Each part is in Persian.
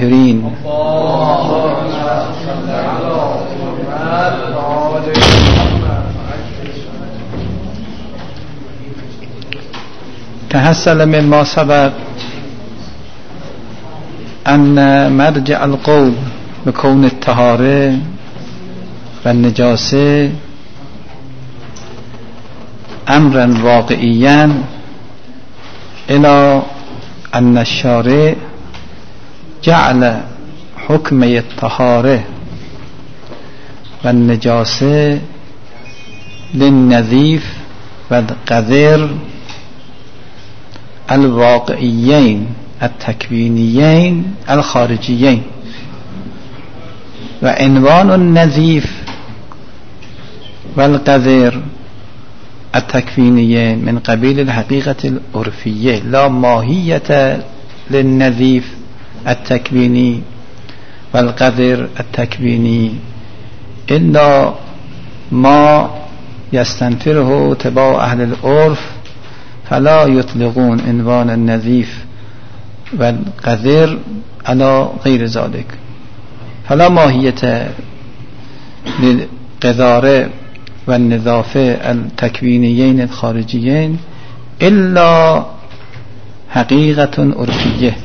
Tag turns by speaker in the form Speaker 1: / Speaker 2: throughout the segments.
Speaker 1: تحصل مما سبق أن مرجع القول بكون الطهارة والنجاسة أمرا واقعيا إلى أن الشارع جعل حكم الطهارة والنجاسة للنظيف والقذر الواقعيين التكوينيين الخارجيين، وعنوان النظيف والقذر التكوينيين من قبيل الحقيقة العرفية، لا ماهية للنظيف التكويني والقذر التكويني إلا ما يستنفره تبع أهل العرف، فلا يطلقون عنوان النظيف والقذر على غير ذلك، فلا ماهية للقذارة والنظافة التكوينيين الخارجيين إلا حقيقة عرفية.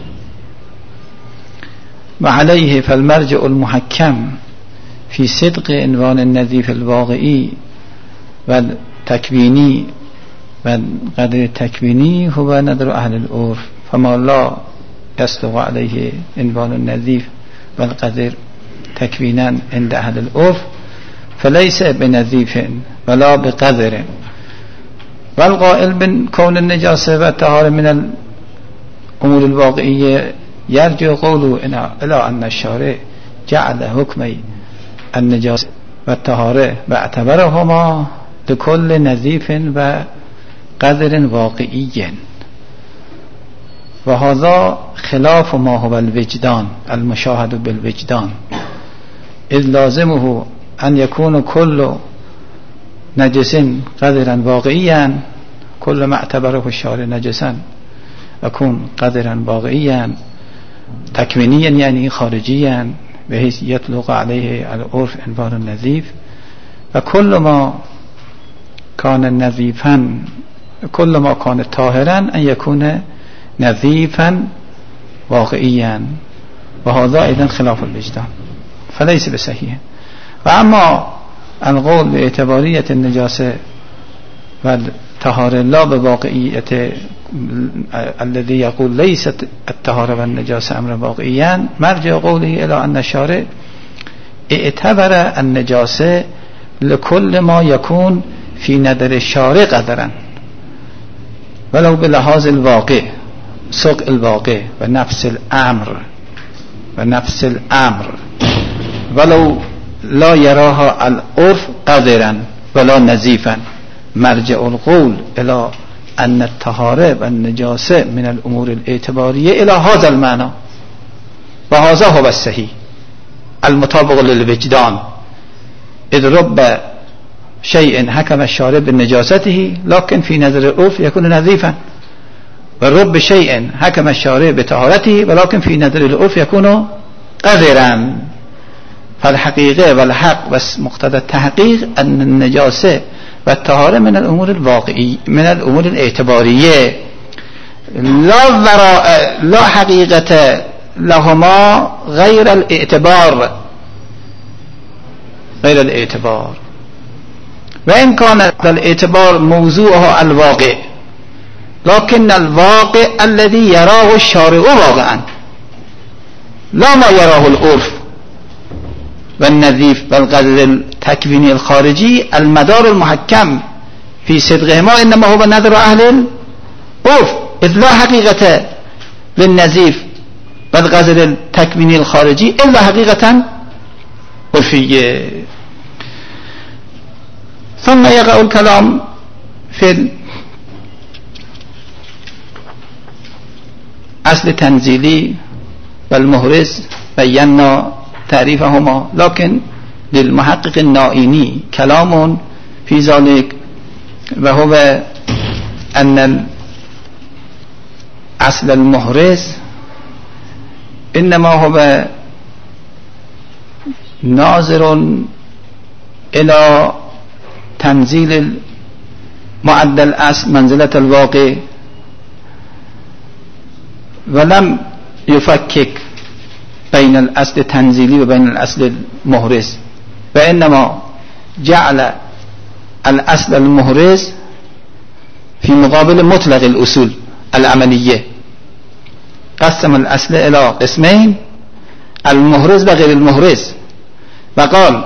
Speaker 1: وعليه فالمرجع المحكم في صدق عنوان النظيف الواقعي والتكويني والقدر التكويني هو نظر أهل العرف، فما لا يصدق عليه عنوان النظيف والقدر تكوينا عند أهل العرف فليس بنظيف ولا بقدر. والقائل بكون النجاسة والطهارة من الأمور الواقعية يرجع قوله إلى أن الشارع جعل حكمي النجاسة والطهارة واعتبرهما لكل نظيف وقدر واقعي، وهذا خلاف ما هو الوجدان المشاهد بالوجدان، إذ لازمه أن يكون كل نجس قدرا واقعيا، كل ما اعتبره الشارع نجسا يكون قدرا واقعيا تكوينيا يعني خارجيا بحيث يطلق عليه العرف عنوان النظيف، وكل ما كان نظيفا كل ما كان طاهرا أن يكون نظيفا واقعيا، وهذا أيضا خلاف الوجدان فليس بصحيح. وأما القول باعتبارية النجاسة والطهارة لا بواقعية الذي يقول ليست الطهارة والنجاسة أمر واقعيا، مرجع قوله إلى أن الشارع اعتبر النجاسة لكل ما يكون في نظر الشارع قدرا ولو بلحاظ الواقع سوق الواقع ونفس الأمر ولو لا يراها العرف قدرا ولا نظيفا. مرجع القول إلى أن الطهارة والنجاسة من الأمور الاعتبارية إلى هذا المعنى، وهذا هو الصحيح المطابق للوجدان، إذ رب شيء حكم الشارع بنجاسته لكن في نظر العرف يكون نظيفا، ورب شيء حكم الشارع بطهارته ولكن في نظر العرف يكون قذرا. فالحقيقة والحق ومقتضى التحقيق أن النجاسة والطهارة من الأمور الواقعية من الأمور الاعتبارية لا حقيقة لهما غير الاعتبار، وإن كان الاعتبار موضوعه الواقع، لكن الواقع الذي يراه الشارع واقعا لا ما يراه العرف والنظيف والقدر التكويني الخارجي. المدار المحكم في صدقهما إنما هو نظر أهل العرف، إذ لا حقيقة للنظيف والقدر التكويني الخارجي إلا حقيقة عرفية. ثم يقع الكلام في الأصل التنزيلي والمهرز بينا تعريفهما، لكن للمحقق النائيني كلام في ذلك، وهو أن الأصل المهرز انما هو ناظر الى تنزيل معدل الاصل منزلة الواقع ولم يفكك بين الاصل التنزيلي وبين الاصل المحرز، وانما جعل الاصل المحرز في مقابل مطلق الاصول العملية. قسم الاصل الى قسمين، المحرز وغير المحرز، وقال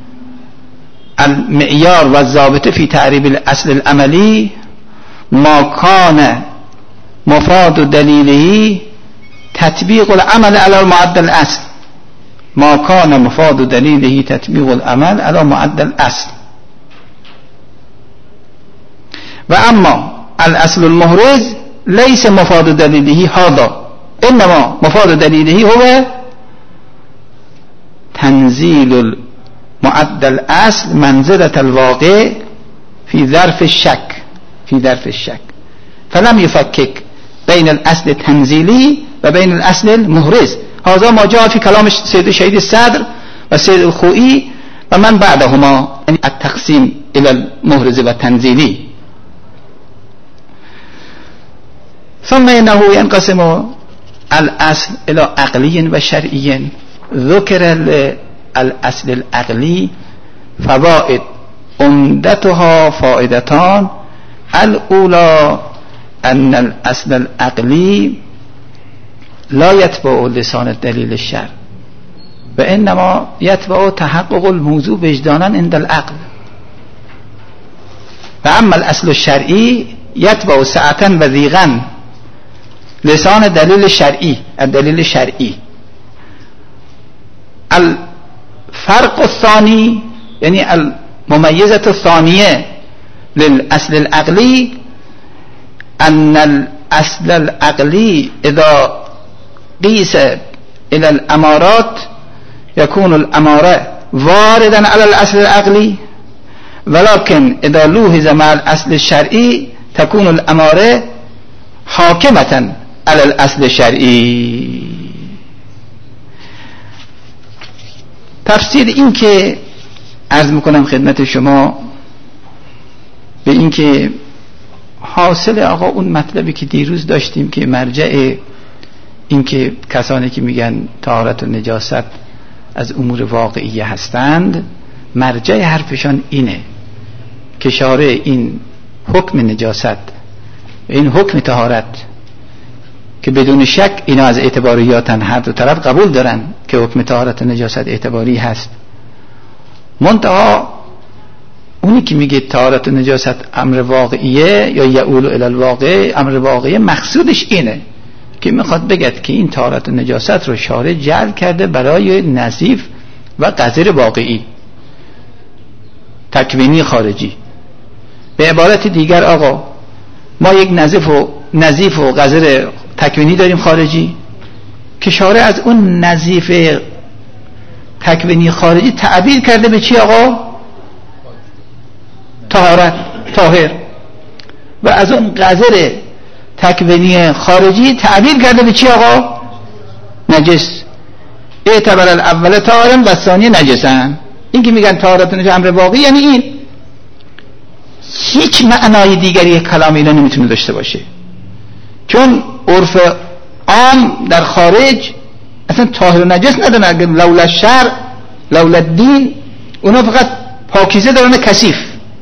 Speaker 1: المعيار والضابط في تعريب الاصل العملي ما كان مفاد دليله تطبيق العمل على المعدل الاصل، ما كان مفاد دليله تطبيق العمل على معدل الاصل. واما الاصل المحرز ليس مفاد دليله هذا، انما مفاد دليله هو تنزيل معدل الاصل منزلة الواقع في ظرف الشك، فلم يفكك بين الاصل التنزيلي و بين الاصل المحرز. هذا ما جاء في كلام سيد شهيد الصدر و سيد الخوئي و من بعدهما، يعني التقسيم الى المحرز و التنزيلي. ثم انه ينقسم الاصل الى عقلي و شرعي. ذكر الاصل العقلي فوائد عمدتها فائدتان. الاولى ان الاصل العقلي لا يتبع لسان الدليل الشرع وانما يتبع تحقق الموضوع وجدانا عند العقل. واما الاصل الشرعي يتبع سعة وضيقا لسان الدليل الشرعي. الفرق الثاني يعني المميزة الثانية للأصل العقلي أن الأصل العقلي إذا قيس إلى الأمارات يكون الأمارة واردا على الأصل العقلي، ولكن إذا لوحظ مع الأصل الشرعي تكون الأمارة حاكمة على الأصل الشرعي. تفسیر این که عرض میکنم خدمت شما به این که حاصل آقا اون مطلبی که دیروز داشتیم که مرجع این که کسانی که میگن طهارت و نجاست از امور واقعیه هستند، مرجع حرفشان اینه که شارع این حکم نجاست این حکم طهارت که بدون شک اینا از اعتباریاتن، هر دو طرف قبول دارن که حکم طهارت و نجاست اعتباری هست، منتها اونی که میگه طهارت و نجاست امر واقعیه یا یعول الی الواقع امر واقعیه، مقصودش اینه که میخواد بگه که این طهارت و نجاست رو شارع جعل کرده برای نظیف و قذر واقعی تکوینی خارجی. به عبارت دیگر آقا ما یک نظیف و قذر تکوینی داریم خارجی که شارع از اون نظیف تکوینی خارجی تعبیر کرده به چی آقا؟ طهارت، طاهر، و از اون قذر تکوینی خارجی تعبیر کرده به چی آقا؟ نجس. اعتبر الاول طاهرن و ثانی نجسن. این که میگن طهارت نجس امر واقعی یعنی این، هیچ معنای دیگری کلام اینا نمیتونه داشته باشه، چون عرف عام در خارج اصلا طاهر و نجس ندارن. اگر لولا الشرع لولا الدین، اونا فقط پاکیزه دارن، کثیف،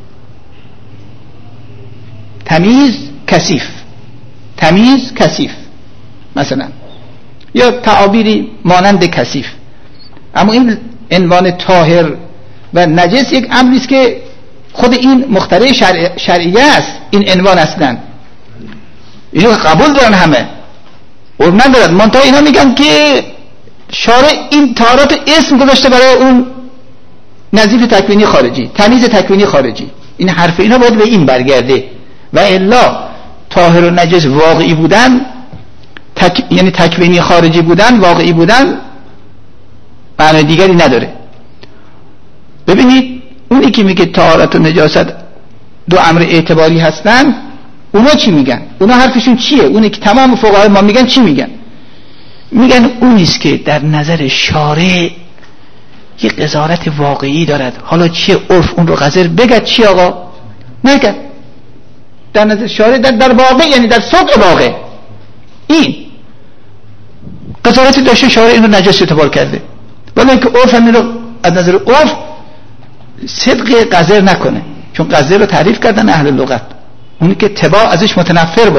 Speaker 1: تمیز کثیف مثلا، یا تعابیری مانند کثیف. اما این عنوان طاهر و نجس یک امری است که خود این مخترع شرعیه است. این عنوان اصلا اینو قبول دارن همه، اور ندارد. منتها اینا میگن که شارع این طهارت اسم گذاشته برای اون نظیف تکوینی خارجی، تمیز تکوینی خارجی. این حرف اینا باید به این برگرده، و الا طاهر و نجس واقعی بودن یعنی تکوینی خارجی بودن، واقعی بودن معنی دیگری نداره. ببینید اونی که میگه طهارت و نجاست دو امر اعتباری هستن، اونا چی میگن؟ اونا حرفشون چیه؟ اونی که تمام فقهای ما میگن چی میگن؟ میگن اون نیست که در نظر شارع یه قضاوت واقعی دارد. حالا چیه عرف اون رو قذر بگد چی آقا نگد، در نظر شارع در واقع، یعنی در صدق واقع این قضاوتی داشته، شارع این رو نجس اعتبار کرده، ولی اینکه عرف هم این رو از نظر عرف صدق قذر نکنه، چون قذر رو تعریف کردن اهل لغت، اونی که تباع ازش متنفر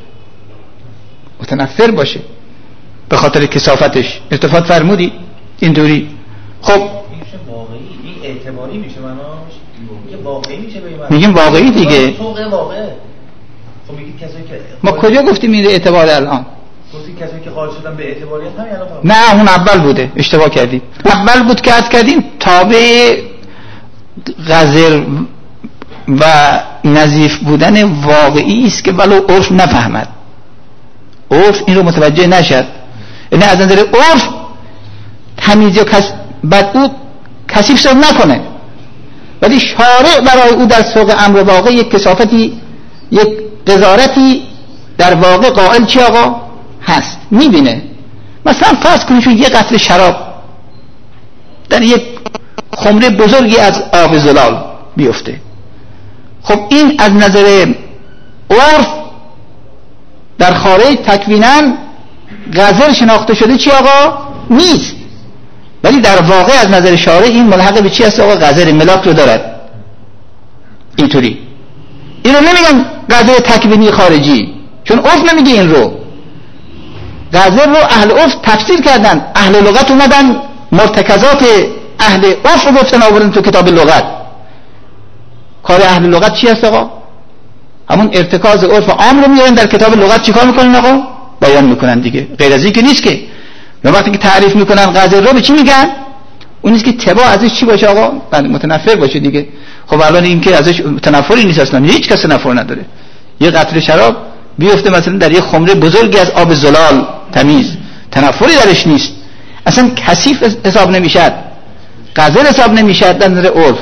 Speaker 1: باشه به خاطر کثافتش. التفات فرمودی اینطوری. خب
Speaker 2: این واقعی، این اعتباری میشه مناش، میگه واقعی میشه به من،
Speaker 1: میگیم واقعی دیگه.
Speaker 2: سوق واقعه. خب میگید کسایی که
Speaker 1: ما کجا گفتیم این اعتبار الان؟
Speaker 2: گفتید کسایی که خارج شدن به اعتباریت همین الان.
Speaker 1: نه اون اول بوده، اشتباه کردیم. اول بود که عرض کردیم تابع غزر و نظیف بودن واقعی است که ولو عرف نفهمد، عرف این رو متوجه نشد، یعنی از نظر عرف تمیز یا بعد او کثیف شد نکنه، ولی شارع برای او در سوق امر واقع یک کثافتی، یک قذارتی در واقع قائل چی آقا هست، میبینه. مثلا فرض کنید چون یه قطره شراب در یک خمره بزرگی از آب زلال بیفته، خب این از نظر عرف در خارج تکویناً غزل شناخته شده چی آقا نیست، ولی در واقع از نظر شارع این ملحق به چی هست آقا؟ غزل ملاک رو دارد. اینطوری اینو نمیگن غزل تکوینی خارجی، چون عرف نمیگه این رو. غزل رو اهل عرف تفسیر کردن، اهل لغت اومدن مرتکزات اهل عرف رو گفتن آوردن تو کتاب لغت. کار اهل لغت چی هست آقا؟ همون ارتکاز عرف عام رو میارن در کتاب لغت چیکار میکنن آقا؟ بیان میکنن دیگه، غیر از این که نیست که. وقتی که تعریف میکنن غزل رو به چی میگن؟ اون نیست که تباع ازش چی باشه آقا؟ متنفر باشه دیگه. خب الان این که ازش تنفری نیست اصلا، هیچ کس تنفر نداره. یه قطره شراب بیفته مثلا در یه خمره بزرگی از آب زلال تمیز، تنفری درش نیست، اصلا کثیف حساب نمیشد، غزل حساب نمیشد در نظر عرف.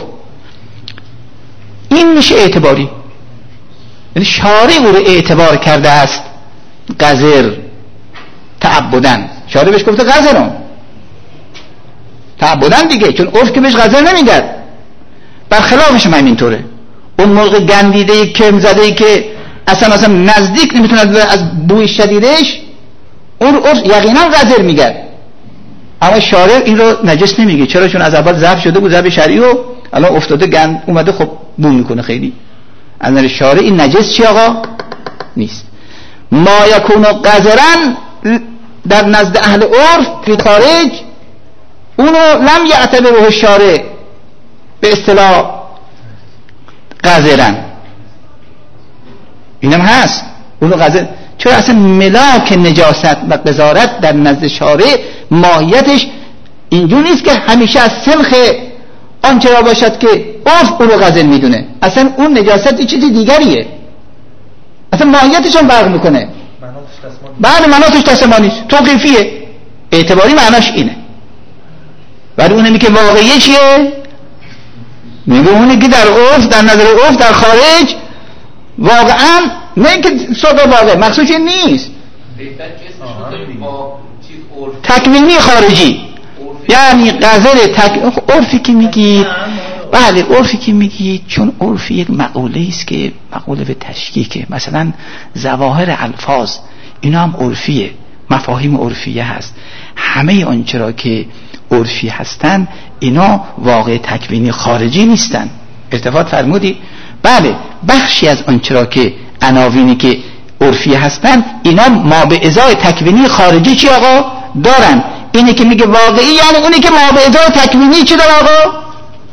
Speaker 1: این میشه اعتباری، یعنی شارع او رو اعتبار کرده است غزل تعبدن. شارع بهش گفته غزل تعبدن دیگه، چون عرف که بهش غزل نمیگه، برخلافش هم اینطوره. اون موقع گندیده کم زده که اصلا نزدیک نمیتونه از بوی شدیدش، اون عرف یقینا غزل میگه، اما شارع این رو نجس نمیگه. چرا؟ چون از اول ضبط شده بود، ضبط شرعی، و الان افتاده گند اومده خب بو میکنه خیلی. از نظر شارع این نجس چی آقا نیست. ما یکون غزرن در نزد اهل عرف فی خارج، اونو لم یعتبره شارع به اصطلاح غزرن، اینم هست اونو غزر. چرا؟ اصلا ملاک نجاست و قذارت در نزد شارع ماهیتش اینجور نیست که همیشه از سلخ آنچه را باشد که عرف اونو غزل میدونه، اصلا اون نجاست یه چیزی دیگریه، اصلا ماهیتش هم فرق میکنه. بعد مناطش تسمانیست، توقیفیه، اعتباری معناش اینه. ولی اونمی که واقعیه چیه؟ میگه اونی که در عرف، در نظر عرف در خارج واقعا نه که صدق واقع مخصوص نیست، تکوینی خارجی، یعنی غزل عرفی که میگید، بله عرفی که میگید، چون عرف یک مقوله است که مقوله به تشکیکه، مثلا ظواهر الفاظ اینا هم عرفیه، مفاهیم عرفیه هست. همه آنچه را که عرفی هستن اینا واقع تکوینی خارجی نیستن. التفات فرمودی؟ بله بخشی از آنچه را که عناوینی که عرفی هستن اینا ما به ازای تکوینی خارجی چی آقا دارن. اینی که میگه واقعی یعنی اونی که ما به ازای تکوینی چی داره آقا؟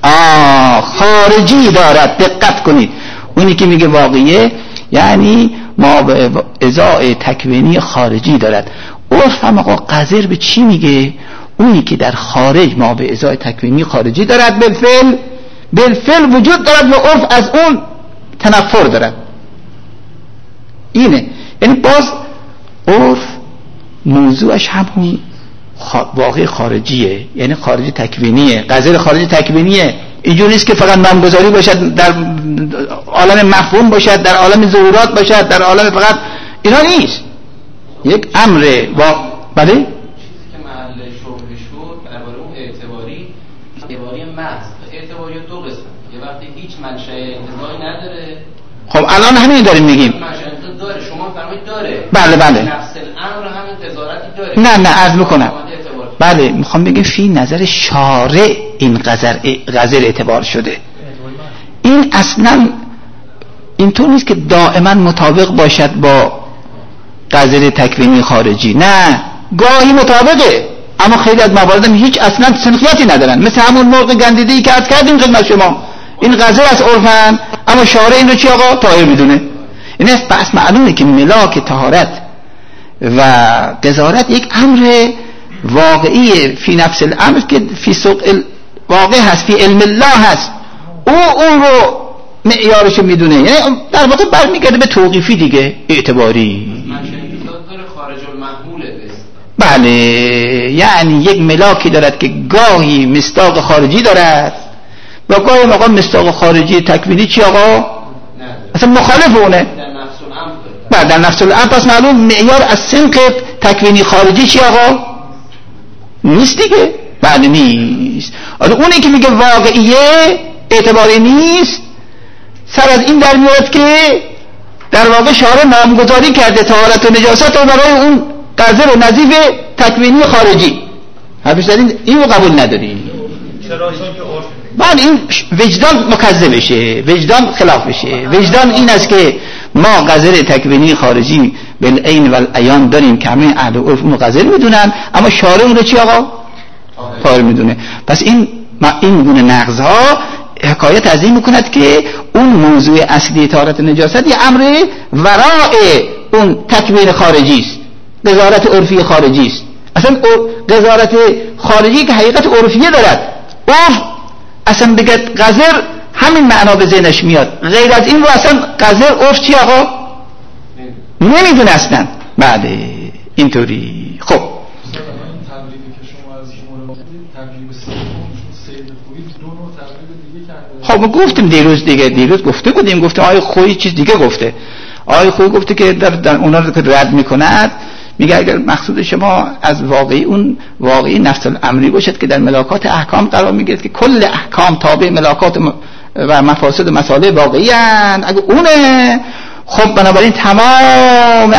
Speaker 1: خارجی دارد. دقت کنید، اونی که میگه واقعیه یعنی ما به ازای تکوینی خارجی دارد. عرف هم آقا قذر به چی میگه؟ اونی که در خارج ما به ازای تکوینی خارجی دارد، بالفعل وجود دارد و عرف از اون تنفر دارد. اینه، یعنی باز عرف موضوعش همون واقع خارجیه، یعنی خارجی تکوینیه، غزل خارجی تکوینیه. اینجوری نیست که فقط نامگذاری باشد، در عالم مفهوم باشد، در عالم ظهورات باشد، در عالم فقط اینا نیست. یک امر بله
Speaker 3: شبهه شد درباره اون اعتباری محض. اعتباری دو قسم، یه وقتی هیچ منشأ انتزاعی نداره.
Speaker 1: خب الان همین داریم میگیم
Speaker 3: منشأ انتزاع داره، شما فرمایید داره.
Speaker 1: بله
Speaker 3: نفس الامر همین قضاوتی داره.
Speaker 1: نه عرض میکنم. بله میخوام بگم فی نظر شارع این غزل اعتبار شده. این اصلا اینطور نیست که دائما مطابق باشد با غزل تکوینی خارجی، نه گاهی مطابقه، اما خیلی از موارد هم هیچ اصلا سنخیتی ندارن، مثل همون مرغ گندیده‌ای که عرض کردیم خدمت شما. این غزل از عرفن، اما شارع این رو چی آقا؟ طاهر میدونه. این است. پس معلومه که ملاک طهارت و قضاوت یک امر واقعی فی نفس الامر که فی سوق واقع هست، فی علم الله هست. اون رو معیارش میدونه، یعنی در واقع برمیگرده به توقیفی دیگه، اعتباری.
Speaker 3: خارج المحموله.
Speaker 1: بله، یعنی یک ملاکی دارد که گاهی مصداق خارجی دارد و گاهی مقام مصداق خارجی تکوینی چی آقا؟ اصلا مخالف اونه. بله در نفس الامر. پس معلوم معیار از سنق تکوینی خارجی چی آقا؟ نیست دیگه. بله نیست. اونی که میگه واقعیه اعتباری نیست، سر از این در میاد که در واقع شارع نامگذاری کرده طهارت و نجاست رو برای اون غزل و نظیف تکوینی خارجی. حرفش دارین این رو قبول نداریم.
Speaker 2: چرا؟ چون که عرف.
Speaker 1: بله این وجدان مکذبشه، وجدان خلافشه. وجدان این است که ما غزل تکوینی خارجی بالعین و العیان داریم که همه اهل عرف اون غزل میدونن، اما شارع اون رو چی آقا؟ طاهر میدونه. پس این گونه نقض‌ها حکایت از این میکند که اون موضوع اصلی طهارت نجاست یه امر وراء اون تکوین خارجی است، قضاوت عرفی خارجی است. اصلا قضاوت خارجی که حقیقت عرفیه دارد، عرف اصلا بگد غزل همین معنا به ذهنش میاد، غیر از این رو اصلا غزل عرف چی آقا؟ نمیدونه اصلا. بله اینطوری. خب خب گفتیم دیروز گفته بودیم، گفتیم آقای خویی چیز دیگه گفته. آقای خویی گفته که در اونا رو که رد میکند، میگه اگر مقصود شما از واقعی نفس الامری باشد که در ملاکات احکام قرار میگیرد که کل احکام تابع ملاکات و مفاسد و مصالح واقعی هستند، اگر اونه خب بنابراین تمام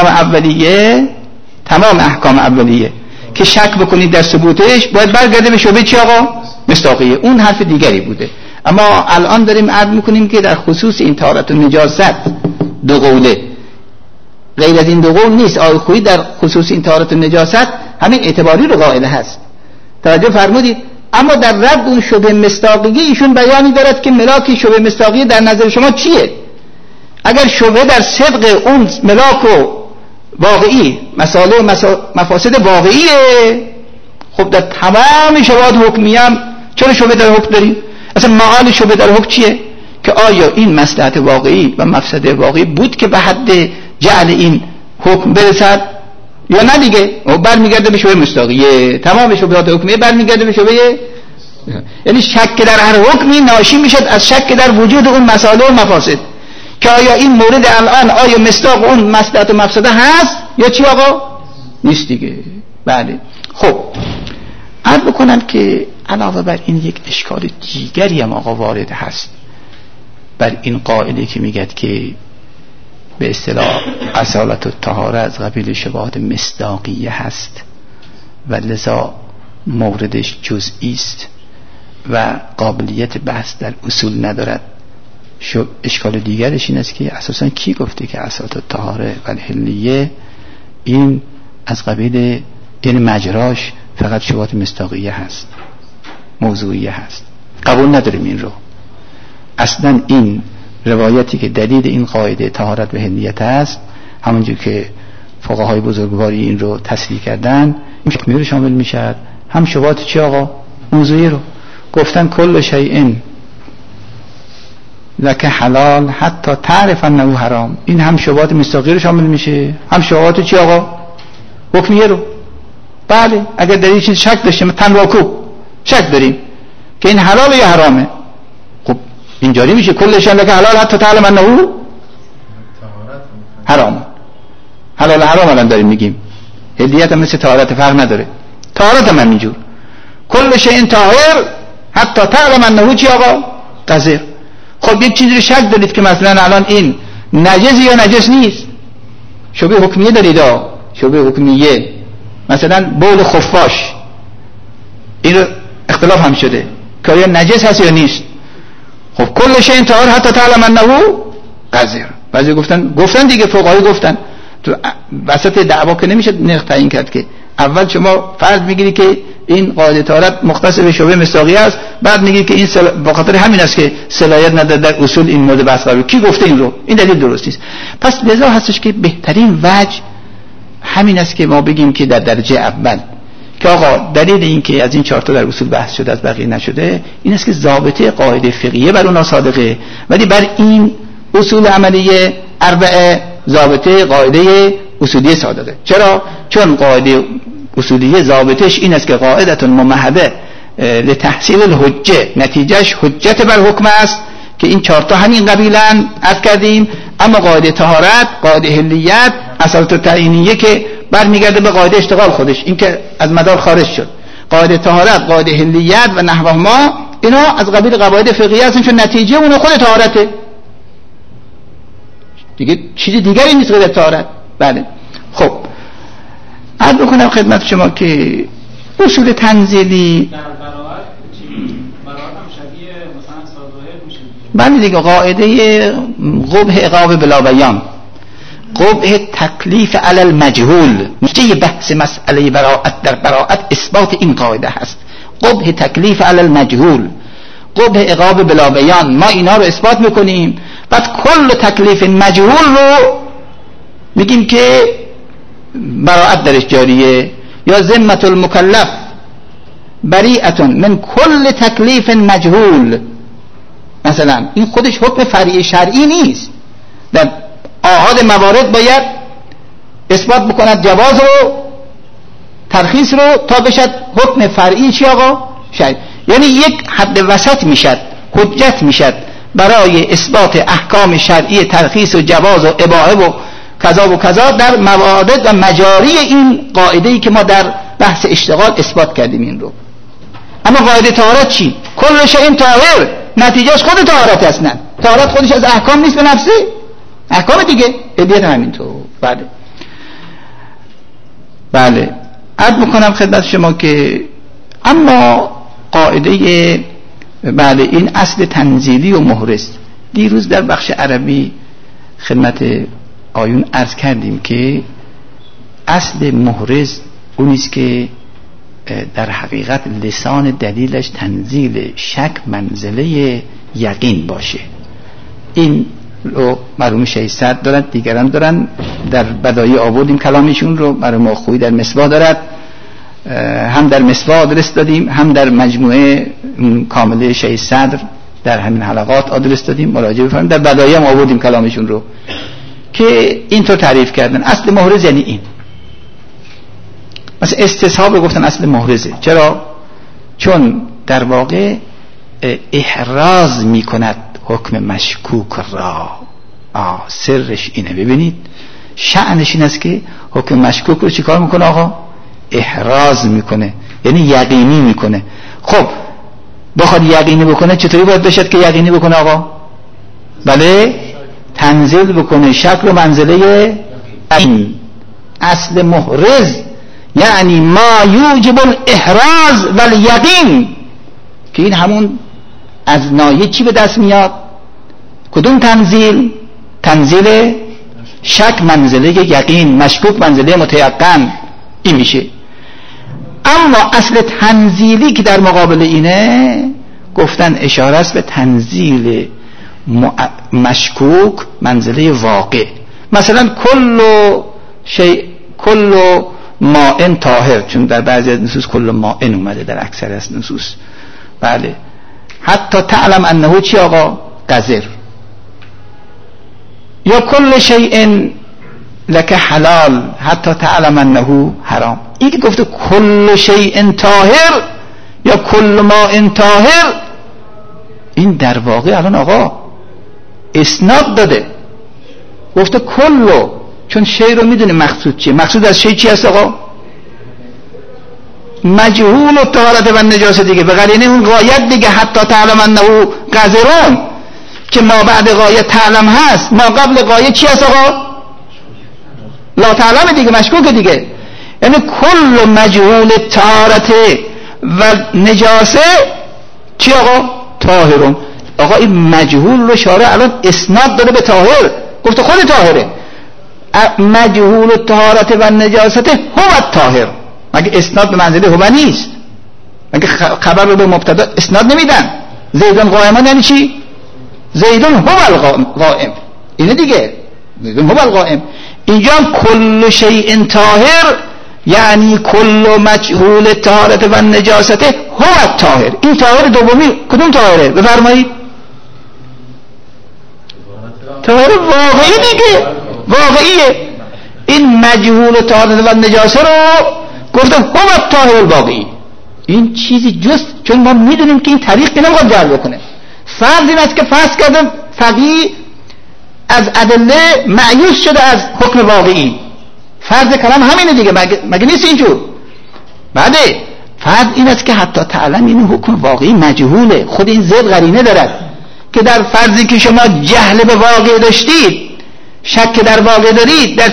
Speaker 1: احکام اولیه که شک بکنید در ثبوتش باید برگرده به شبهه چی آقا؟ مصداقیه. اون حرف دیگری بوده. اما الان داریم عرض میکنیم که در خصوص این طهارت و نجاست دو قوله، غیر از این دو قول نیست. آقای خویی در خصوص این طهارت و نجاست همین اعتباری رو قائل هست، توجه فرمودید. اما در رد اون شبه مصداقیه ایشون بیانی دارد که ملاک شبه مصداقیه در نظر شما چیه؟ اگر شبه در صدق اون ملاک و واقعی مسائل و مفاسد واقعیه، خب در تمام شواهد حکمیه هم چرا شبه در حکم داریم؟ اصلا معال شبه در حکم چیه؟ که آیا این مصلحت واقعی و مفسد واقعی بود که به حد جعل این حکم برسد یا نه دیگه؟ او برمیگرده به شبه مصداقیه. تمام شبهات حکمیه برمیگرده به شبه، یعنی شک در هر حکمی ناشی میشد از شک در وجود اون مسائل و مفاسد، که آیا این مورد الان آیا مصداق اون مصلحت و مفسده هست یا چی آقا؟ نیست دیگه. بله. خب عرض بکنم که علاوه بر این یک اشکال دیگری هم آقا وارد هست بر این قائلی که میگد که به اصطلاح اصالت و طهاره از قبیل شبهات مصداقیه هست و لذا موردش جزئی است و قابلیت بحث در اصول ندارد. اشکال دیگرش این است که اساساً کی گفته که اصالت و طهاره و الحلیه این از قبیل، یعنی مجراش فقط شبهات مصداقیه هست، موضوعیه هست. قبول نداریم این رو. اصلا این روایتی که دلیل این قاعده طهارت و حلیت است، همونجور که فقهای بزرگواری این رو تصریح کردن، این حکمی رو شامل میشد، هم شبهات چی آقا؟ موضوعی رو گفتن کل شیء لک حلال حتی تعرف انه حرام. این هم شبهات مصداقی رو شامل میشه، هم شبهات چی آقا؟ حکمیه رو. بله اگر در این چیز شک داشتیم، تنواکو شک داریم که این حلاله یا حرامه، خب اینجوری میشه کل شیء لک حلال حتی تعلم انه حرام. حلال حرام الان داریم میگیم. حلیت هم مثل طهارت فرق نداره. طهارت هم اینجور کل شیء طاهر حتی تعلم انه چی آقا قذر. خب یک چیزی رو شک دارید که مثلا الان این نجس یا نجس نیست، شبه حکمیه دارید شبه حکمیه، مثلا بول خفاش این رو اختلاف هم شده که آیا نجس هست یا نیست. خب کل شیء طاهر حتی تعلم انه قذر. بعضی گفتن دیگه فقهای گفتن تو وسط دعوا که نمیشه نرخ تعیین کرد که اول شما فرض میگیری که این قاعده طهارت مختص به شبه مصداقی است، بعد میگی که این به خاطر همین است که صلاحیت نداره در اصول این مورد بحث قرار. کی گفته این رو؟ این دلیل درست نیست. پس لذا هستش که بهترین وجه همین است که ما بگیم که در درجه اول که آقا دلیل این که از این 4 تا در اصول بحث شده از بقیه نشده این است که ضابطه قاعده فقهیه بر اون صادقه، ولی بر این اصول عملیه اربعه ضابطه قاعده اصولیه صادقه. چرا؟ چون قاعده اصولیه ضابطش این است که قاعده ممهده لتحصیل الحجه، نتیجهش حجت بر حکم است که این 4 تا همین قبیلن عرض کردیم. اما قاعده طهارت، قاعده حلیت، اصالت تعیینیه که برمیگرده به قاعده اشتغال خودش، این که از مدار خارج شد. قاعده طهارت، قاعده حلیت و نحوهما اینا از قبیل قواعد فقهیه هستن چون نتیجه اون خود طهارته دیگه، چیز دیگری نیست غیر طهارت. بله خب عرض بکنم خدمت شما که اصول تنزیلی
Speaker 4: در براءت هم شبیه مثلا صادقه میشه.
Speaker 1: بله دیگه قاعده قبح عقاب بلا بیان، قبح تکلیف علی المجهول، نتیجه بحث مسئله براءت در براءت اثبات این قاعده هست. قبح تکلیف علی المجهول، قبح عقاب بلا بیان، ما اینا رو اثبات میکنیم، بعد کل تکلیف مجهول رو میگیم که براءت درش جاریه. یا ذمة المکلف بریئة من کل تکلیف مجهول، مثلا این خودش حکم فرعی شرعی نیست، در آحاد موارد باید اثبات بکند جواز و ترخیص رو تا بشد حکم فرعی چی آقا؟ شرعی. یعنی یک حد وسط میشد، حجت میشد برای اثبات احکام شرعی ترخیص و جواز و اباحه و کذا و کذا در موارد و مجاری این قاعده‌ای که ما در بحث اشتغال اثبات کردیم این رو. اما قاعده طهارت چی؟ کل شیء طاهر، نتیجهش خود طهارت اصلا. طهارت خودش از احکام نیست به نفسه، احکام دیگه ادیت همینطور. بله عرض میکنم خدمت شما که اما قاعده بله این اصل تنزیلی و محرز، دیروز در بخش عربی خدمت آیون عرض کردیم که اصل محرز اونیست که در حقیقت لسان دلیلش تنزیل شک منزله یقین باشه. این رو مرحوم شیخ سعد دارن، دیگران دارن، در بدایع آوردیم کلامشون رو، مرحوم آخویی در مصباح دارد، هم در مصباح آدرس دادیم، هم در مجموعه کامله شیخ صدر در همین حلقات آدرس دادیم، مراجعه بفرمایید. در بدایع هم آوردیم کلامشون رو که اینطور تعریف کردن اصل محرز یعنی این. مثلا استصحاب رو گفتن اصل محرزه. چرا؟ چون در واقع احراز میکند حکم مشکوک را. سرش اینه، ببینید شأنش این است که حکم مشکوک رو چیکار میکنه آقا؟ احراز میکنه، یعنی یقینی میکنه. خب بخواد یقینی بکنه چطوری باید بشد که یقینی بکنه آقا؟ بله تنزیل بکنه شک رو منزله این. اصل محرز یعنی ما یوجب الاحراز والیقین، که این همون از نایه چی به دست میاد؟ کدوم تنزیل؟ تنزیل شک منزله یقین، مشکوک منزله متیقن، این میشه. اما اصل تنزیلی که در مقابل اینه گفتن اشاره است به تنزیل مشکوک منزله واقع. مثلا کل ماء طاهر، چون در بعضی از نصوص کل ماء اومده، در اکثر از نصوص بله. حتی تعلم انه چی آقا؟ قذر. یا کل شیء لک حلال حتی تعلم انه حرام. این که گفته کل شیء طاهر یا کل ماء طاهر، این در واقع الان آقا اسناد داده، گفته کلو، چون شی رو میدونه مقصود چیه. مقصود از شی چی هست آقا؟ مجهول الطهارت و النجاسه دیگه، به قرینه اون غایت دیگه، حتی تعلم انه قذرون که ما بعد غایت تعلم هست، ما قبل غایت چی هست آقا؟ لا تعلم دیگه، مشکوک دیگه. یعنی کل مجهول طهارت و نجاسه چی آقا؟ طاهرون. آقا این مجهول رو شارع الان اسناد داده به طاهر، گفته خود طاهره. مجهول طهارت و نجاست هو الطاهر. مگه اسناد به منزله هو نیست؟ مگه خبر رو به مبتدا اسناد نمیدن؟ زیدون قائمان یعنی چی؟ زیدون هو القائم، اینه دیگه، زیدون هو القائم. اینجا کل شیء طاهر یعنی کل مجهول طهارت و نجاست هو الطاهر. این طاهر دومی کدوم طاهره؟ بفرمایید. طاهر واقعی دیگه، واقعیه. این مجهول طهارت و نجاسه رو گفته هو الطاهر الواقعی. این چیزی جست، چون ما میدونیم که این طریق نمیخواد جعل بکنه. فرض این است که فرض کردم فقیه از ادله معیوس شده از حکم واقعی. فرض کلام همینه دیگه، مگه نیست اینجور؟ بعد فرض این است که حتی تعلم این حکم واقعی مجهوله. خود این زید قرینه دارد که در فرضی که شما جهل به واقع داشتید، شک در واقع دارید، در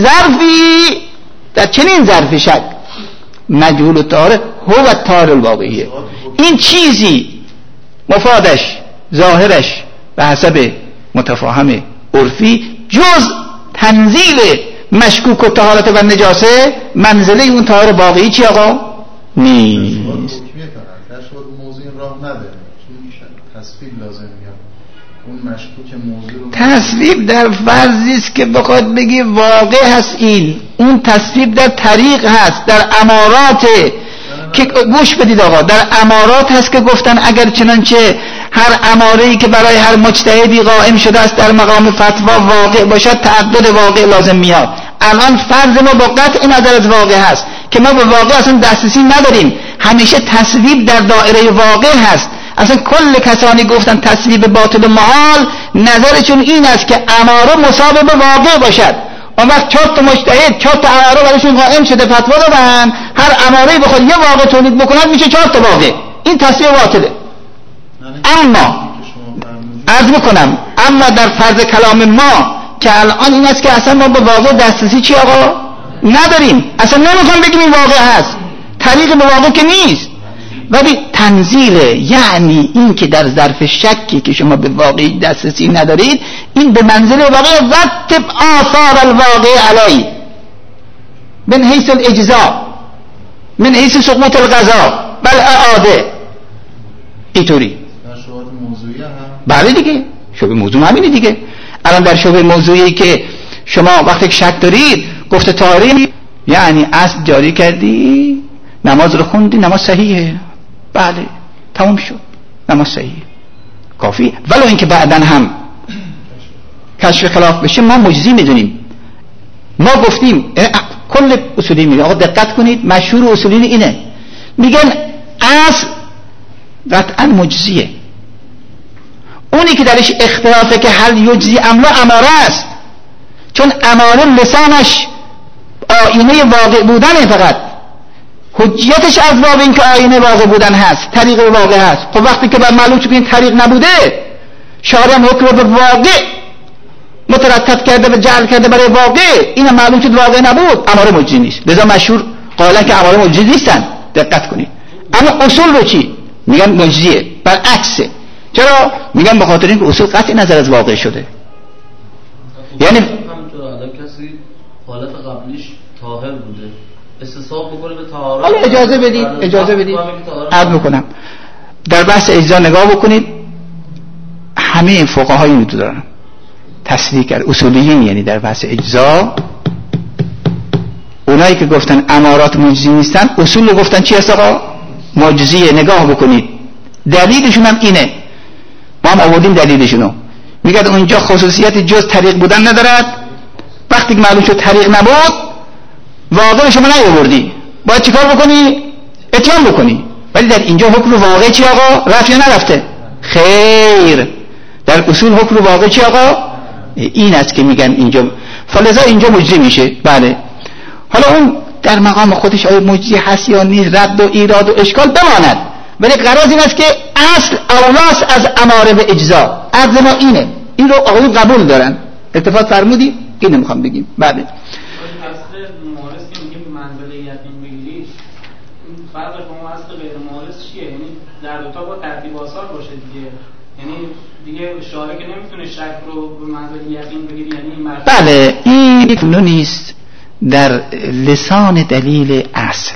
Speaker 1: چنین ظرفی شک مجهول الطهاره هو الطاهر الواقعیه. این چیزی مفادش ظاهرش به حسب متفاهم عرفی جز تنزیل مشکوک و طهارت و نجاسه منزله اون طاهر واقعی چی آقا؟ نیست.
Speaker 5: در شد موضوع راه نداره، تصویب لازم میاد. اون مشکوک موضوع رو
Speaker 1: تصویب در فرضی است که بخواد بگی واقع هست. این اون تصویب در طریق هست، در امارات که گوش بدید آقا، در امارات هست که گفتن اگر چنانچه هر اماره‌ای که برای هر مجتهدی قائم شده است در مقام فتوا واقع باشد تعدد واقع لازم میاد. الان فرض ما با قطع نظر از واقع هست که ما به واقع اصلا دسترسی نداریم، همیشه تصویب در دایره واقع هست. اصلا کل کسانی گفتن تصویب باطل و محال نظرشون این است که اماره مساوی به واقع باشد. اون وقت 4 تا مجتهد 4 تا اماره برایشون قائم شده فتوا دادن، هر اماره‌ای بخواد یه واقع تولید بکنه میشه 4 تا واقع. این تصویب باطله. اما عرض میکنم اما در فرض کلام ما که الان این است که اصلا ما به واقع دسترسی چی آقا نداریم، اصلا نمیخوام بگیم این واقع هست، طریق به واقع که نیست، ولی تنزیله. یعنی این که در ظرف شکی که شما به واقعی دسترسی ندارید، این به منزله واقع رتب آثار الواقع علی من حیث الاجزاء من حیث سقوط القضاء بل اعاده. اینطوری
Speaker 5: در شبهات موضوعی هم
Speaker 1: بله دیگه، شبه موضوع همینه دیگه. الان در شبه موضوعی که شما وقتی شک دارید گفته طاهری، یعنی اصل جاری کردی، نماز رو خوندی، نماز صحیحه، بله تمام شد، نماز صحیحه، کافی. ولو اینکه بعدن هم کشف خلاف بشه ما مجزی میدونیم. ما گفتیم کل اصولی میگه آقا دقت کنید، مشهور اصولین اینه، میگن اصل قطعا مجزیه. اونی که درش اختلافه که هل یجزی املا اماره است، چون اماره لسانش آینه واقع بودنه، فقط حجیتش از باب این که آینه واقع بودن هست، طریق واقع هست. خب وقتی که بر معلوم شد که این طریق نبوده، شارع حکم به واقع مترتب کرده و جعل کرده برای واقع، این معلوم شد واقع نبود، اماره مجزی نیست. لذا مشهور قائلن که اماره مجزی نیستن. دقت کنید. اما اصول رو چی میگن؟ مجزیه. برعکسه. چرا؟ میگن به خاطر اینکه اصول قطع نظر از واقع شده. یعنی
Speaker 6: همونطور الان کسی حالت قبلیش طاهر بوده، استصحاب بکنه به طهارت.
Speaker 1: حالا اجازه بدید عرض میکنم. در بحث اجزا نگاه بکنید، همه فقهای اینو دارن تصریح کرد، اصولیین. یعنی در بحث اجزا اونایی که گفتن امارات مجزی نیستن، اصول رو گفتن چی هست آقا؟ مجزیه. نگاه بکنید دلیلشون هم اینه، ما هم آوردیم دلیلشونو. میگه اونجا خصوصیت جز طریق بودن ندارد، وقتی که معلوم شد طریق نبود واقع شما نیاوردی، باید چیکار بکنی؟ اتیان بکنی. ولی در اینجا حکم واقع چی آقا؟ رفت یا نرفته؟ خیر. در اصول حکم واقع چی آقا؟ این است که میگن اینجا، فلذا اینجا مجزی میشه. بله. حالا اون در مقام خودش آیا مجزی هست یا نیست، رد و ایراد و اشکال بماند، ولی قرار این است که اصل اولاس از اماره به اجزا. عرض ما اینه، این رو آقایون قبول دارن. التفات فرمودی؟ اینو میخوام بگیم. بله
Speaker 4: اصل مورث که میگیم منزله یقین بگیری، فرقش با اصل غیر مورث چیه؟ یعنی در دو تا با ترتیب آثار باشه دیگه، یعنی دیگه شارع که نمیتونه شک رو به منزله یقین بگیری، یعنی
Speaker 1: بله این یک نونی است در لسان دلیل اصل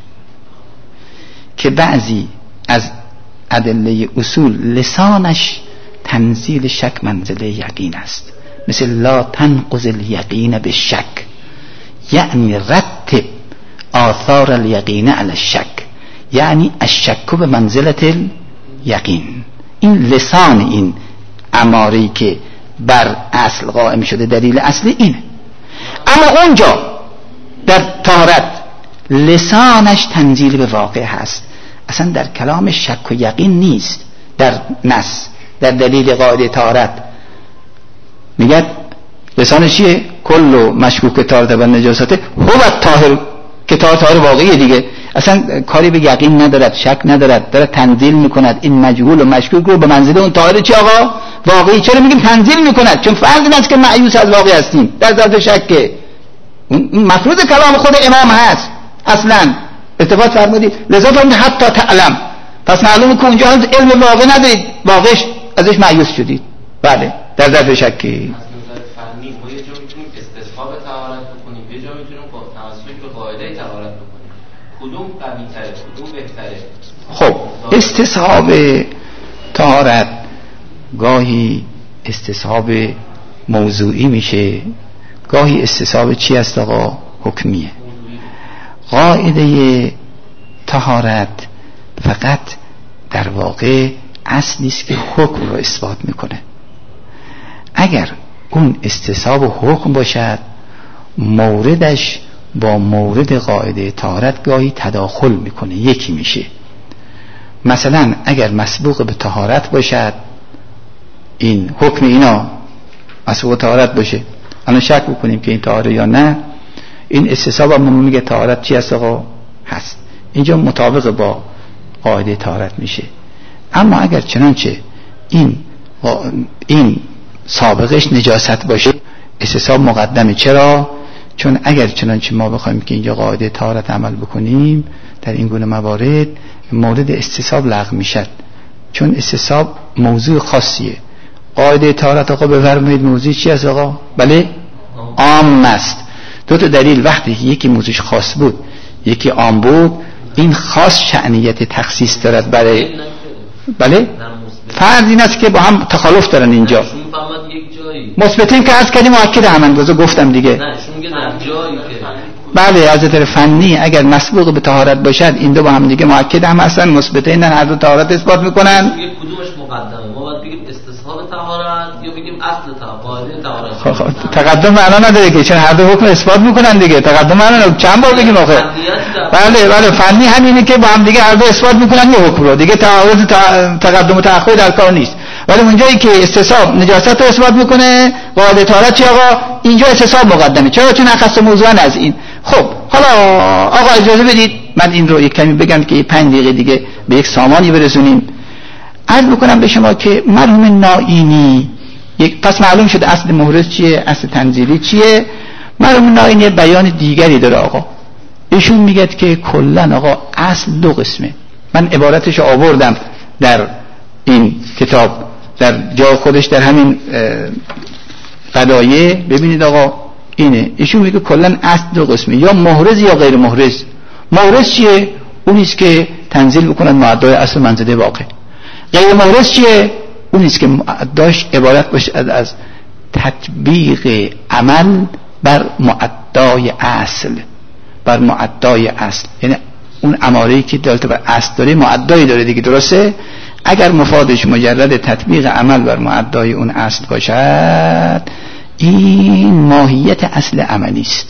Speaker 1: که بعضی از ادله اصول لسانش تنزیل شک منزله یقین است، مثل لا تنقض الیقین بالشک، یعنی رتب آثار الیقین علی الشک، یعنی الشک به منزلت الیقین. این لسان این اماری که بر اصل قائم شده دلیل اصل اینه. اما اونجا در طهارت لسانش تنزیل به واقع هست، اصلا در کلام شک و یقین نیست. در نص در دلیل قاعده طهارت میگه لسانش چیه؟ کل مشکوک طهارت و نجاسته هو طاهر، که طاهر واقعیه دیگه، اصلا کاری به یقین ندارد، شک ندارد، داره تنزیل میکند این مجهول و مشکوک رو به منزله اون طاهر چی آقا؟ واقعی. چرا میگیم تنزیل میکند؟ چون فرض این است که معیوس از واقع هستیم، در ذات شکه. این مفروض کلام خود امام هست اصلا. اتفاق فرمودید لذا فرمود حتی تعلم، پس معلومه که اونجا علم واقع ندارید، واقعش ازش معیوس شدید. بله در ذات شکه.
Speaker 3: از نظر فنی ما یه جا میتونیم استصحاب طهارت بکنیم، یه جا میتونیم با توسط به قاعده طهارت بکنیم. کدوم قوی تره، کدوم بهتره؟
Speaker 1: خب استصحاب طهارت گاهی استصحاب موضوعی میشه، گاهی استصحاب چی است آقا؟ حکمیه. قاعده طهارت فقط در واقع اصلی است که حکم رو اثبات میکنه. اگر اون استصحاب حکم باشد موردش با مورد قاعده طهارت گاهی تداخل میکنه، یکی میشه. مثلا اگر مسبوق به طهارت باشد، این حکم اینا مسبوق به طهارت باشه، الان شک بکنیم که این طهاره یا نه، این استصحاب هم میگه طهارت چی است آقا؟ هست. اینجا مطابق با قاعده طهارت میشه. اما اگر چنانچه این سابقش نجاست باشه استصحاب مقدمه. چرا؟ چون اگر چنانچه ما بخوایم که اینجا قاعده طهارت عمل بکنیم در این گونه موارد، مورد استصحاب لغو میشد، چون استصحاب موضوع خاصیه. قاعده طهارت آقا بفرمایید موضوع چی است آقا؟ بله عام است. دو تا دلیل، وقتی یکی موضوعش خاص بود یکی عام بود، این خاص شأنیت تخصیص دارد برای بله فرض این است که با هم تخالف دارن اینجا. مثبتین که عرض کردیم مؤکد هماندازه گفتم دیگه.
Speaker 6: نه شون میگه در جایی که
Speaker 1: بله از نظر فنی اگر مسبوق به طهارت باشد این دو با هم دیگه مؤکد هم هستن، مثبتین هر دو طهارت اثبات میکنن.
Speaker 6: میگه کدومش مقدمه؟ ما باید بگیم استصحاب طهارت یا بگیم اصل طهارت؟
Speaker 1: تقدم معنا نداره که، چون هر دو حکم اثبات میکنن دیگه. تقدم معنا نداره، چند بار بگیم آخه. بله فنی همینه که با هم دیگه هر دو اثبات میکنن یه حکم رو دیگه. تعارض تقدم و تأخر در کار نیست. ولی اونجایی که استصحاب نجاست رو اثبات میکنه قاعده طهارت چی آقا؟ اینجا استصحاب مقدمه. چرا؟ چون اخص موضوعا از این. خب حالا آقا اجازه بدید من این رو یک کمی بگم که 5 دقیقه دیگه به یک سامانی برسونیم. عرض بکنم به شما که مرحوم نائینی پس معلوم شد اصل محرز چیه، اصل تنزیلی چیه. مرحوم نائینی بیان دیگری داره آقا. ایشون میگه که کلن آقا اصل دو قسمه. من عبارتش آوردم در این کتاب در جای خودش در همین قضایه، ببینید آقا اینه. ایشون میگه کلن اصل دو قسمه، یا محرز یا غیر محرز. محرز چیه؟ اونیست که تنزیل بکنن معدای اصل منزله واقع. غیر محرز چیه؟ اونیست که معداش عبارت باشه از تطبیق عمل بر معدای اصل، بر معدای اصل. یعنی اون اماره‌ای که دلالت بر اصل داره معدایی داره دیگه، درسته؟ اگر مفادش مجرد تطبیق عمل بر معدای اون اصل باشد این ماهیت اصل عملی است.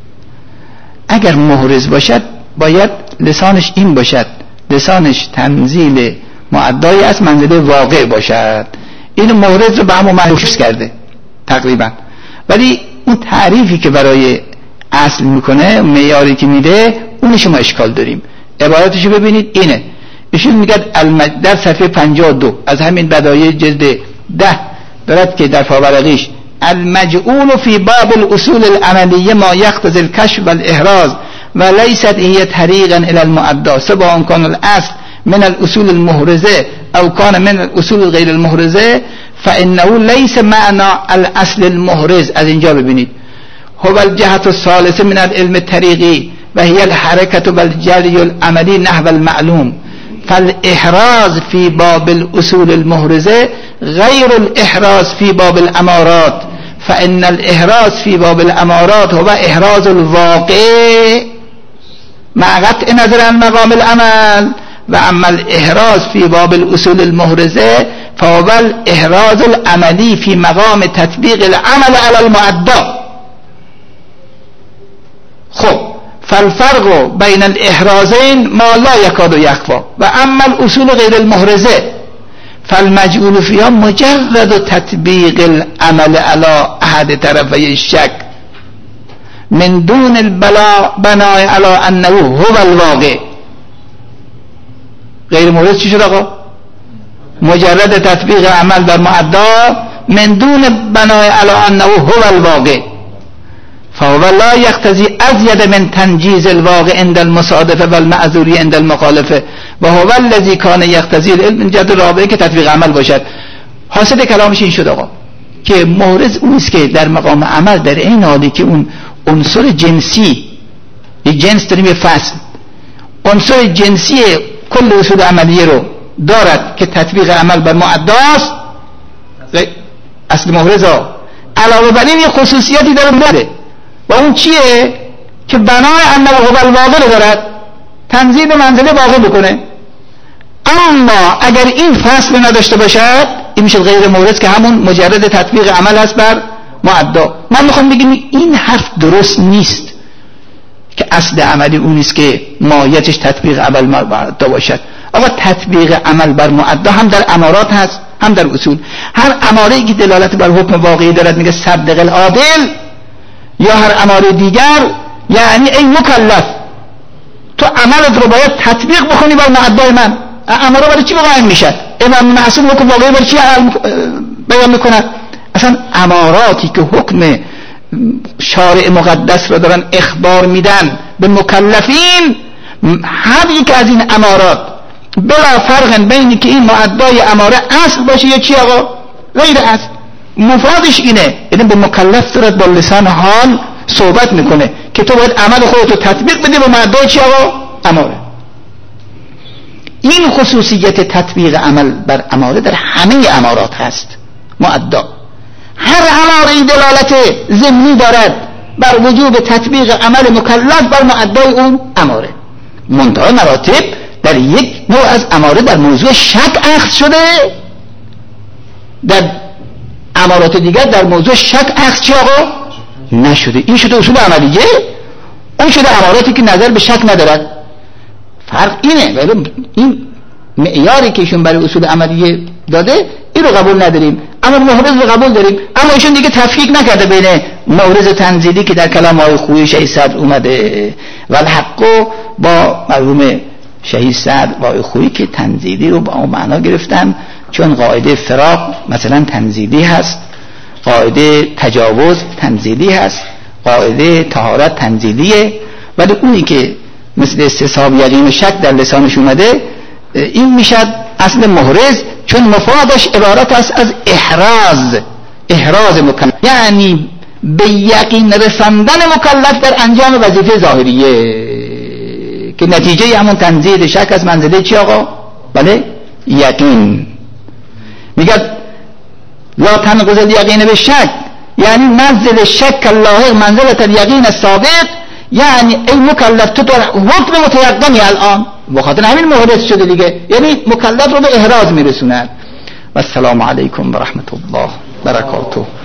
Speaker 1: اگر محرز باشد باید لسانش این باشد، لسانش تنزیل معدای از منزله واقع باشد. این محرز رو به همون معنی کرده تقریبا. ولی اون تعریفی که برای اصل میکنه، معیاری که میده اونش ما اشکال داریم. عبارتشو ببینید اینه، ایشون میگه در صفحه 52 از همین بدایع جلد 10 دارد که در فاورقیش المجعول فی باب الاصول العملیه ما یقتضی الکشف والاحراز وليست هي طريقا الى المعدى سواء كان الاصل من الاصول المحرزه او كان من الاصول غیر المحرزه فانه ليس معنى الاصل المحرز. از اینجا ببینید هو الجهة الثالثه من العلم الطريقي وهي الحركه والجري العملي نحو المعلوم فالاحراز في باب الاصول المحرزه غير الاحراز في باب الامارات فإن الإحراز في باب الأمارات هو إحراز الواقع مع قطع نظر عن مقام العمل وأما الإحراز في باب الأصول المحرزة فهو الإحراز العملي في مقام تطبيق العمل على المعدى. خب فالفرق بين الإحرازين ما لا يكاد يخفى وأما الأصول غير المحرزة فالمجعول فيها مجرد تطبيق العمل على أحد طرفي الشك من دون البناء على أنه هو الواقع. غیر مورد چی شد آقا؟ مجرد تطبیق عمل بر معدا من دون بناء على أنه هو الواقع فهو لا يقتضي أزيد من تنجيز الواقع عند المصادفة والمعذورية عند المخالفة وهو الذي كان يقتضي العلم من جهت رابعه که تطبیق عمل باشد. حاصل کلامش این شد آقا که محرز اونیست که در مقام عمل در این حالی که اون عنصر جنسی، یک جنس داریم یه فصل، عنصر جنسی کل اصول عملیه رو دارد که تطبیق عمل بر معداست اصل محرز ها، علاوه بر این یه خصوصیتی داره و اون چیه؟ که بنای انه هو الواقع رو دارد، تنزیل منزله واقع بکنه. اما اگر این فصل نداشته باشد این میشه غیر مورد که همون مجرد تطبیق عمل هست بر معدا. من میخوام بگم این حرف درست نیست که اصل عملی اون نیست که ماهیتش تطبیق عمل بر معدا باشد. آقا تطبیق عمل بر معدا هم در امارات هست هم در اصول. هر اماره‌ای که دلالت بر حکم واقعی دارد میگه صدق العادل، یا هر اماره دیگر یعنی ای مکلف تو عملت رو باید تطبیق بکنی بر معدای من. اماره برای چی قائم میشد؟ امام معصوم حکم واقعی برای چی بیان میکند؟ اصلا اماراتی که حکم شارع مقدس رو دارن اخبار میدن به مکلفین، هر یک از این امارات بلا فرق بینی که این معدای اماره اصل باشه یا چی آقا غیر اصل، مفادش اینه، یعنی به مکلف دارد با لسان حال صحبت میکنه که تو باید عمل خودتو تطبیق بدی به معدای چی آقا اماره. این خصوصیت تطبیق عمل بر اماره در همه امارات هست. معدا هر اماره دلالت ضمنی دارد بر وجوب تطبیق عمل مکلف بر معدای اون اماره. منتها مراتب در یک نوع از اماره در موضوع شک اخذ شده، در امارات دیگر در موضوع شک اخذ چی آقا نشده. این شده اصول عملیه، اون شده اماراتی که نظر به شک ندارد. فرق اینه. ولی این معیاری که ایشون برای اصول عملیه داده این رو قبول نداریم، اما محرز رو قبول داریم. اما ایشون دیگه تفکیک نکرده بین محرز تنزیلی که در کلام آقای خویی شهید صدر اومده و الحق با مرحوم شهید صدر و آقای خویی که تنزیلی رو با اون معنا گرفتن، چون قاعده فراق مثلا تنزیلی هست، قاعده تجاوز تنزیلی هست، قاعده طهارت تنزیلیه، ولی اونی که مثل استصحاب یقین و شک در لسانش اومده این میشد اصل محرز، چون مفادش عبارت است از احراز مکلف، یعنی به یقین رساندن مکلف در انجام وظیفه ظاهریه که نتیجه همون تنزیل شک از منزله چی آقا؟ بله یقین. میگه لا تنقض الیقین به شک، یعنی منزل شک الله منزلت الیقین السابق، یعنی ای مکلف تو در حکم متیقنی الان، بخاطر همین محرز شده دیگه، یعنی مکلف رو به احراز میرسوند. و السلام علیکم و رحمت الله برکاته.